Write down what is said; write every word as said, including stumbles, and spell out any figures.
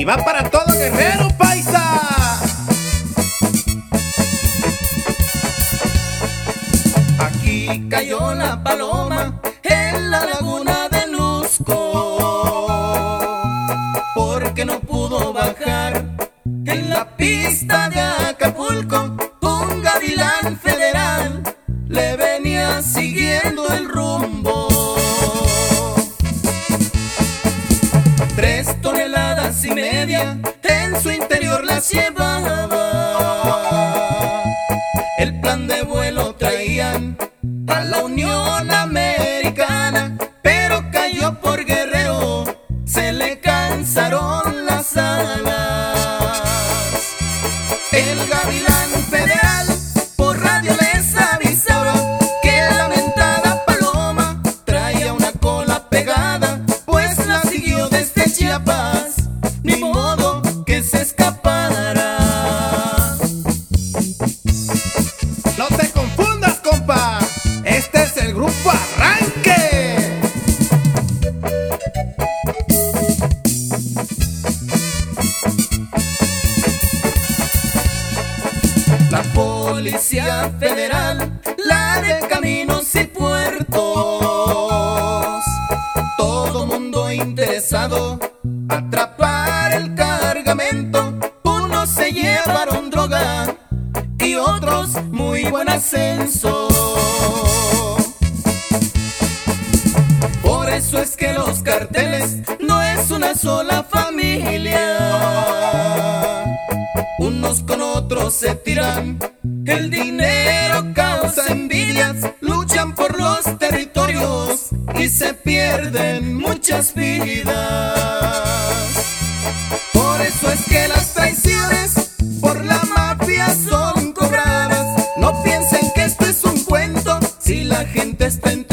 Y va para todo Guerrero, paisa. Aquí cayó la paloma en la laguna de Lusco, porque no pudo bajar en la pista de Acapulco. Un gavilán federal le venía siguiendo el rumbo. Tres toneladas y media en su interior las llevaba. El plan de vuelo traían a la Unión Americana, pero cayó por Guerrero, se le cansaron las alas. El gavilán federal por radio les avisaba que la mentada paloma traía una cola pegada, pues la siguió desde Chiapas, ni modo que se escapara. No te confundas, compa. Este es el grupo Arranque. La Policía Federal, la de Caminos y Puertos, todo mundo interesado atrapar el cargamento. Unos se llevaron droga y otros muy buen ascenso. Por eso es que los carteles no es una sola familia. Unos con otros se tiran, el dinero causa envidias, luchan por los territorios y se pierden muchas vidas. Por eso es que las traiciones por la mafia son cobradas. No piensen que esto es un cuento, si la gente está en